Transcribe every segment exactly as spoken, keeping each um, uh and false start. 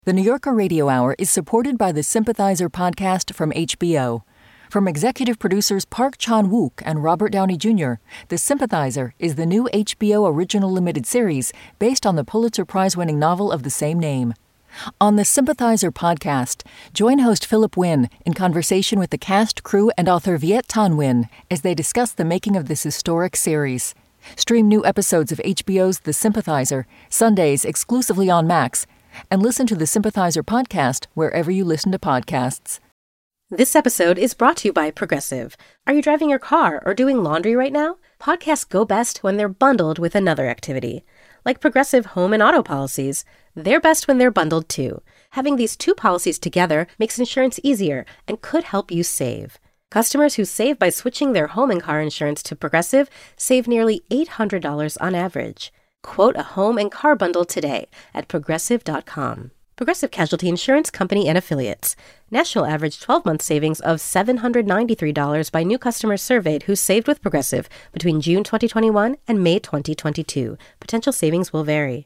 The New Yorker Radio Hour is supported by the Sympathizer podcast from H B O. From executive producers Park Chan-wook and Robert Downey Junior, The Sympathizer is the new H B O original limited series based on the Pulitzer Prize-winning novel of the same name. On the Sympathizer podcast, join host Philip Wynn in conversation with the cast, crew, and author Viet Thanh Nguyen as they discuss the making of this historic series. Stream new episodes of H B O's The Sympathizer, Sundays exclusively on Max, and listen to the Sympathizer podcast wherever you listen to podcasts. This episode is brought to you by Progressive. Are you driving your car or doing laundry right now? Podcasts go best when they're bundled with another activity. Like Progressive home and auto policies, they're best when they're bundled too. Having these two policies together makes insurance easier and could help you save. Customers who save by switching their home and car insurance to Progressive save nearly eight hundred dollars on average. Quote a home and car bundle today at progressive dot com. Progressive Casualty Insurance Company and Affiliates. National average twelve-month savings of seven hundred ninety-three dollars by new customers surveyed who saved with Progressive between June twenty twenty-one and May twenty twenty-two. Potential savings will vary.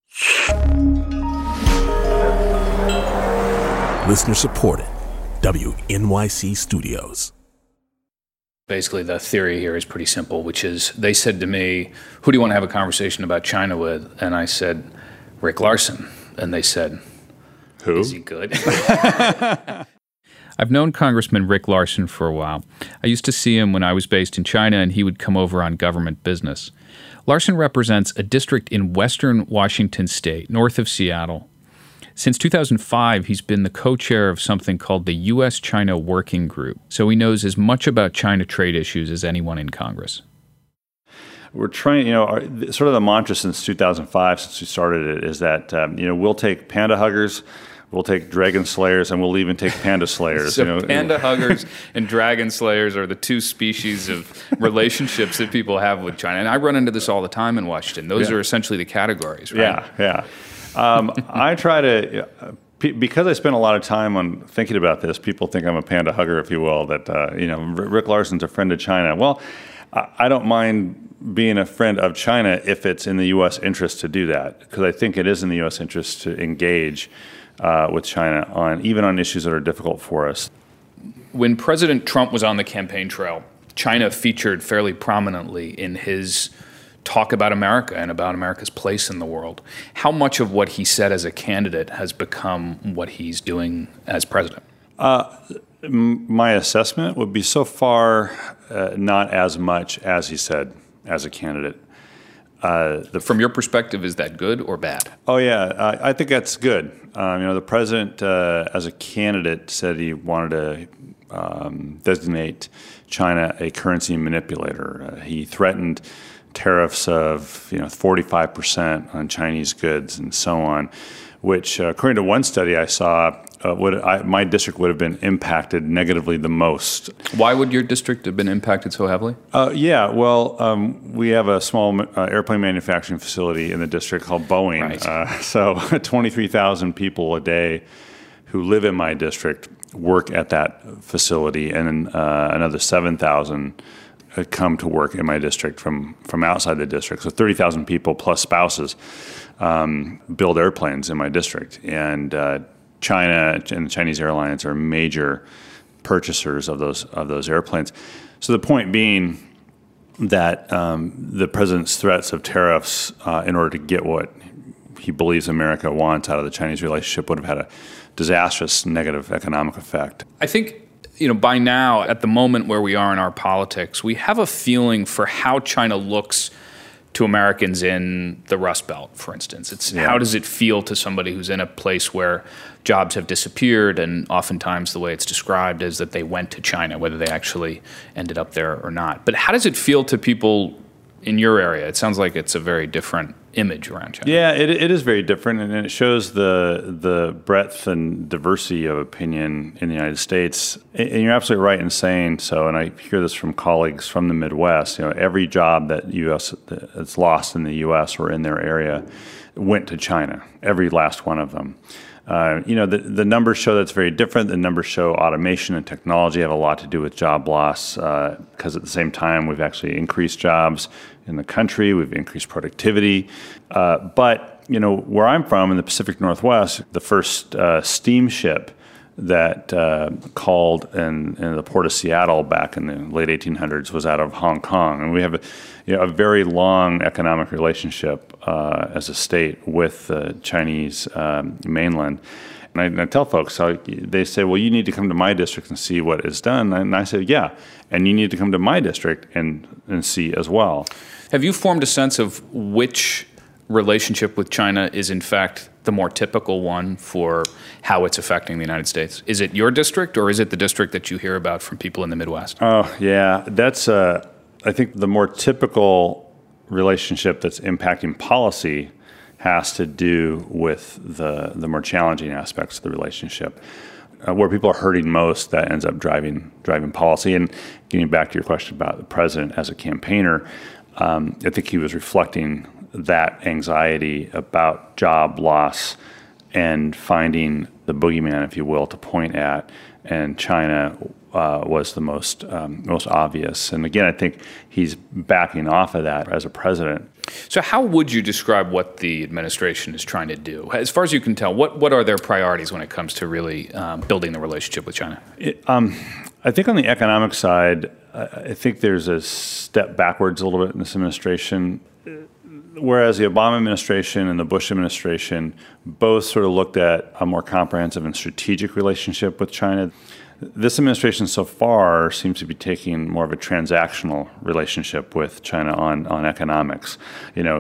Listener supported. W N Y C Studios. Basically, the theory here is pretty simple, which is they said to me, who do you want to have a conversation about China with? And I said, Rick Larson. And they said, who? Is he good? I've known Congressman Rick Larson for a while. I used to see him when I was based in China, and he would come over on government business. Larson represents a district in western Washington state, north of Seattle. Since two thousand five, he's been the co-chair of something called the U S China Working Group, so he knows as much about China trade issues as anyone in Congress. We're trying, you know, our, sort of the mantra since two thousand five, since we started it, is that, um, you know, we'll take panda huggers, we'll take dragon slayers, and we'll even take panda slayers. So you know, panda huggers and dragon slayers are the two species of relationships that people have with China. And I run into this all the time in Washington. Those yeah. are essentially the categories, right? Yeah, yeah. Um, I try to, uh, p- because I spend a lot of time on thinking about this, people think I'm a panda hugger, if you will, that, uh, you know, R- Rick Larson's a friend of China. Well, I, I don't mind being a friend of China if it's in the U S interest to do that, because I think it is in the U S interest to engage uh, with China on even on issues that are difficult for us. When President Trump was on the campaign trail, China featured fairly prominently in his talk about America and about America's place in the world. How much of what he said as a candidate has become what he's doing as president? Uh, m- my assessment would be so far uh, not as much as he said as a candidate. Uh, the, From your perspective, is that good or bad? Oh, yeah. Uh, I think that's good. Um, you know, the president, uh, as a candidate, said he wanted to um, designate China a currency manipulator. Uh, he threatened tariffs of, you know, forty-five percent on Chinese goods and so on, which, uh, according to one study I saw, uh, would I, my district would have been impacted negatively the most. Why would your district have been impacted so heavily? Uh, yeah, well, um, we have a small uh, airplane manufacturing facility in the district called Boeing. Right. Uh, so twenty-three thousand people a day who live in my district work at that facility, and uh, another seven thousand come to work in my district from, from outside the district. So thirty thousand people plus spouses um, build airplanes in my district. And uh, China and the Chinese airlines are major purchasers of those of those airplanes. So the point being that um, the president's threats of tariffs uh, in order to get what he believes America wants out of the Chinese relationship would have had a disastrous negative economic effect. I think, you know, by now, at the moment where we are in our politics, we have a feeling for how China looks to Americans in the Rust Belt, for instance. It's yeah. How does it feel to somebody who's in a place where jobs have disappeared, and oftentimes the way it's described is that they went to China, whether they actually ended up there or not. But how does it feel to people in your area? It sounds like it's a very different image around China. Yeah, it, it is very different, and it shows the the breadth and diversity of opinion in the United States. And you're absolutely right in saying so, and I hear this from colleagues from the Midwest. You know, every job that U S that's lost in the U S or in their area went to China, every last one of them. Uh, you know, the, the numbers show that's very different. The numbers show automation and technology have a lot to do with job loss because uh, at the same time, we've actually increased jobs in the country. We've increased productivity. Uh, but you know, where I'm from in the Pacific Northwest, the first uh, steamship that uh, called in, in the port of Seattle back in the late eighteen hundreds was out of Hong Kong. And we have a, you know, a very long economic relationship uh, as a state with the Chinese um, mainland. And I, and I tell folks, how they say, well, you need to come to my district and see what is done. And I say, yeah, and you need to come to my district and, and see as well. Have you formed a sense of which relationship with China is in fact the more typical one for how it's affecting the United States? Is it your district, or is it the district that you hear about from people in the Midwest? Oh, yeah. That's, uh, I think, the more typical relationship that's impacting policy has to do with the, the more challenging aspects of the relationship. Uh, where people are hurting most, that ends up driving driving policy. And getting back to your question about the president as a campaigner, um, I think he was reflecting that anxiety about job loss and finding the boogeyman, if you will, to point at. And China uh, was the most um, most obvious. And again, I think he's backing off of that as a president. So how would you describe what the administration is trying to do? As far as you can tell, what, what are their priorities when it comes to really um, building the relationship with China? It, um, I think on the economic side, I think there's a step backwards a little bit in this administration. Whereas the Obama administration and the Bush administration both sort of looked at a more comprehensive and strategic relationship with China, this administration so far seems to be taking more of a transactional relationship with China on, on economics. You know,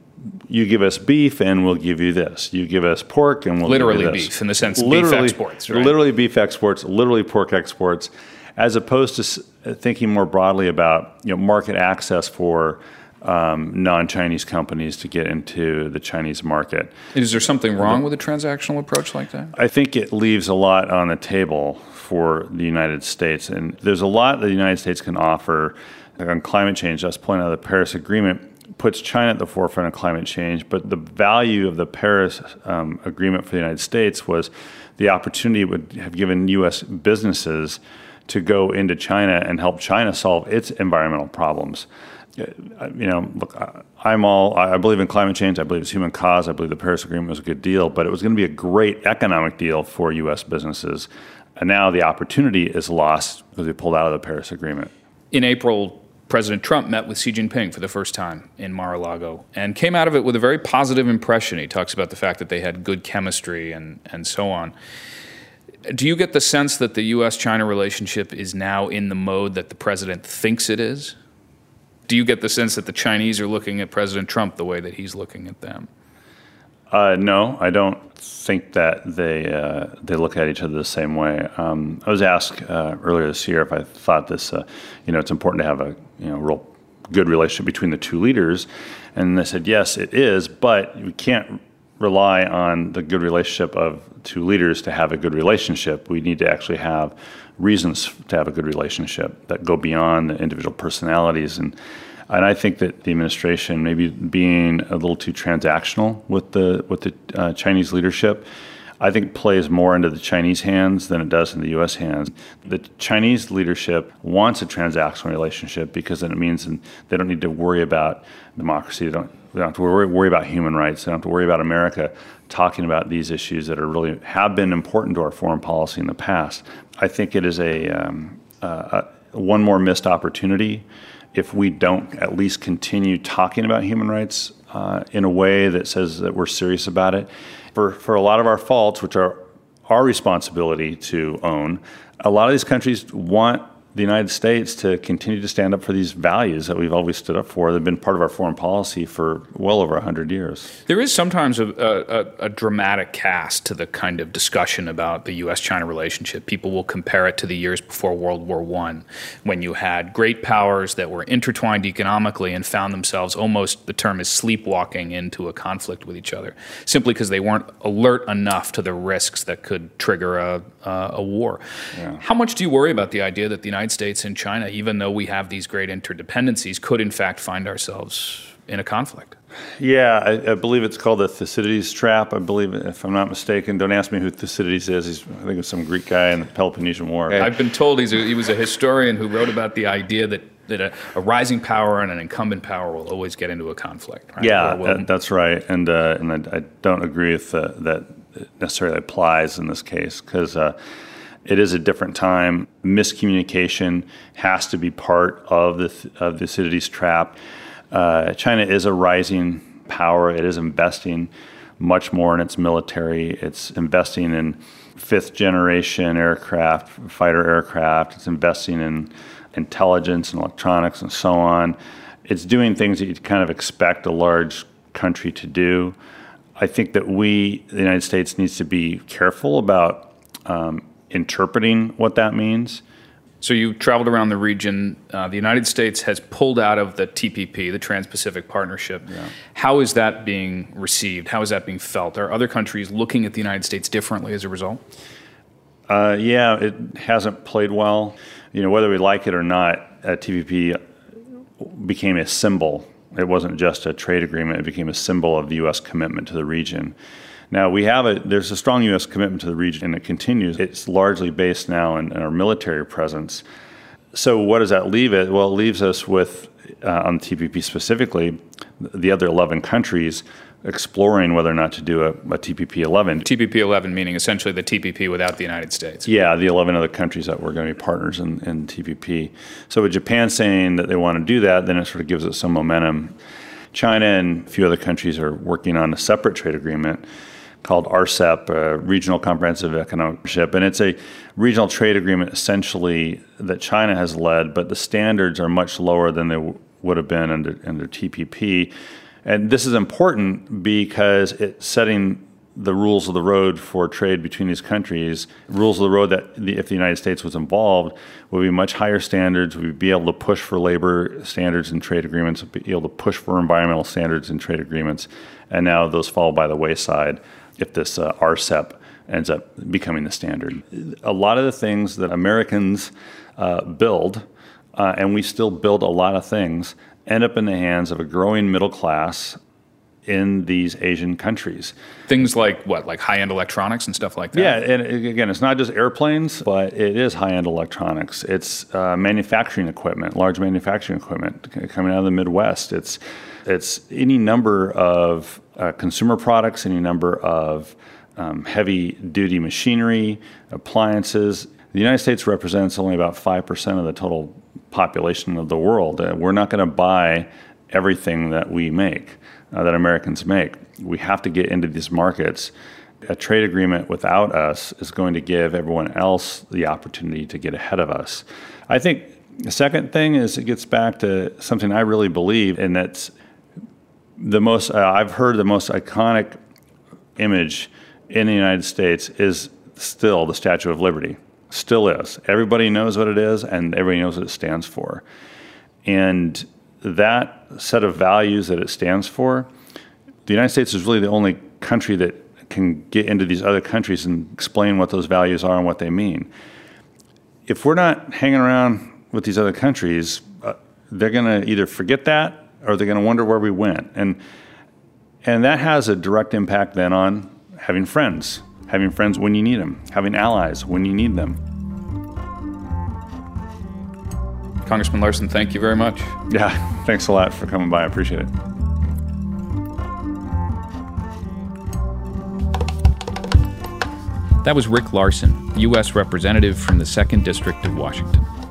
you give us beef and we'll give you this. You give us pork and we'll literally give you this. Beef, in the sense of literally, beef exports, right? Literally beef exports, literally pork exports, as opposed to thinking more broadly about, you know, market access for Um, non-Chinese companies to get into the Chinese market. Is there something wrong with a transactional approach like that? I think it leaves a lot on the table for the United States. And there's a lot that the United States can offer. Like on climate change, just pointing out the Paris Agreement puts China at the forefront of climate change. But the value of the Paris um, Agreement for the United States was the opportunity it would have given U S businesses to go into China and help China solve its environmental problems. You know, look, I'm all, I believe in climate change. I believe it's human cause. I believe the Paris Agreement was a good deal, but it was going to be a great economic deal for U S businesses. And now the opportunity is lost because we pulled out of the Paris Agreement. In April, President Trump met with Xi Jinping for the first time in Mar-a-Lago and came out of it with a very positive impression. He talks about the fact that they had good chemistry and, and so on. Do you get the sense that the U S China relationship is now in the mode that the president thinks it is? Do you get the sense that the Chinese are looking at President Trump the way that he's looking at them? Uh, no, I don't think that they uh, they look at each other the same way. Um, I was asked uh, earlier this year if I thought this, uh, you know, it's important to have a you know real good relationship between the two leaders, and I said yes, it is, but we can't rely on the good relationship of two leaders to have a good relationship. We need to actually have reasons to have a good relationship that go beyond the individual personalities. And and I think that the administration maybe being a little too transactional with the with the uh, Chinese leadership, I think plays more into the Chinese hands than it does in the U S hands. The Chinese leadership wants a transactional relationship because then it means they don't need to worry about democracy. They don't, they don't have to worry, worry about human rights. They don't have to worry about America talking about these issues that are really have been important to our foreign policy in the past. I think it is a, um, uh, a one more missed opportunity if we don't at least continue talking about human rights uh, in a way that says that we're serious about it. For for a lot of our faults, which are our responsibility to own, a lot of these countries want the United States to continue to stand up for these values that we've always stood up for. They've been part of our foreign policy for well over one hundred years. There is sometimes a, a, a dramatic cast to the kind of discussion about the U S China relationship. People will compare it to the years before World War One, when you had great powers that were intertwined economically and found themselves almost, the term is sleepwalking into a conflict with each other, simply because they weren't alert enough to the risks that could trigger a, uh, a war. Yeah. How much do you worry about the idea that the United States and China, even though we have these great interdependencies, could in fact find ourselves in a conflict? Yeah, I, I believe it's called the Thucydides trap. I believe, if I'm not mistaken, don't ask me who Thucydides is. He's, I think it's some Greek guy in the Peloponnesian War. I've been told he's a, he was a historian who wrote about the idea that that a, a rising power and an incumbent power will always get into a conflict, right? Yeah, will, uh, that's right. And uh, and I, I don't agree with uh, that it necessarily applies in this case, because uh, it is a different time. Miscommunication has to be part of the of Thucydides trap. Uh, China is a rising power. It is investing much more in its military. It's investing in fifth generation aircraft, fighter aircraft. It's investing in intelligence and electronics and so on. It's doing things that you'd kind of expect a large country to do. I think that we, the United States, needs to be careful about um, interpreting what that means. So you traveled around the region. Uh, the United States has pulled out of the T P P, the Trans-Pacific Partnership. Yeah. How is that being received? How is that being felt? Are other countries looking at the United States differently as a result? Uh, yeah, it hasn't played well. You know, whether we like it or not, uh, T P P became a symbol. It wasn't just a trade agreement. It became a symbol of the U S commitment to the region. Now, we have a, there's a strong U S commitment to the region, and it continues. It's largely based now in, in our military presence. So what does that leave it? Well, it leaves us with, uh, on T P P specifically, the other eleven countries exploring whether or not to do a, a T P P eleven. T P P eleven meaning essentially the T P P without the United States. Yeah, the eleven other countries that were going to be partners in, in T P P. So with Japan saying that they want to do that, then it sort of gives it some momentum. China and a few other countries are working on a separate trade agreement called R C E P, uh, Regional Comprehensive Economic Partnership. And it's a regional trade agreement essentially that China has led, but the standards are much lower than they w- would have been under, under T P P. And this is important because it's setting the rules of the road for trade between these countries. Rules of the road that the, if the United States was involved would be much higher standards. We'd be able to push for labor standards in trade agreements, be able to push for environmental standards in trade agreements. And now those fall by the wayside if this uh, R C E P ends up becoming the standard. A lot of the things that Americans uh, build, uh, and we still build a lot of things, end up in the hands of a growing middle class in these Asian countries. Things like what, like high-end electronics and stuff like that? Yeah, and again, it's not just airplanes, but it is high-end electronics. It's uh, manufacturing equipment, large manufacturing equipment coming out of the Midwest. It's it's any number of uh, consumer products, any number of um, heavy-duty machinery, appliances. The United States represents only about five percent of the total population of the world. Uh, we're not going to buy everything that we make, uh, that Americans make. We have to get into these markets. A trade agreement without us is going to give everyone else the opportunity to get ahead of us. I think the second thing is it gets back to something I really believe, and that's the most, uh, I've heard the most iconic image in the United States is still the Statue of Liberty. Still is. Everybody knows what it is, and everybody knows what it stands for. And that set of values that it stands for, the United States is really the only country that can get into these other countries and explain what those values are and what they mean. If we're not hanging around with these other countries, uh, they're going to either forget that or they're going to wonder where we went. And and that has a direct impact then on having friends, having friends when you need them, having allies when you need them. Congressman Larson, thank you very much. Yeah, thanks a lot for coming by. I appreciate it. That was Rick Larson, U S Representative from the second District of Washington.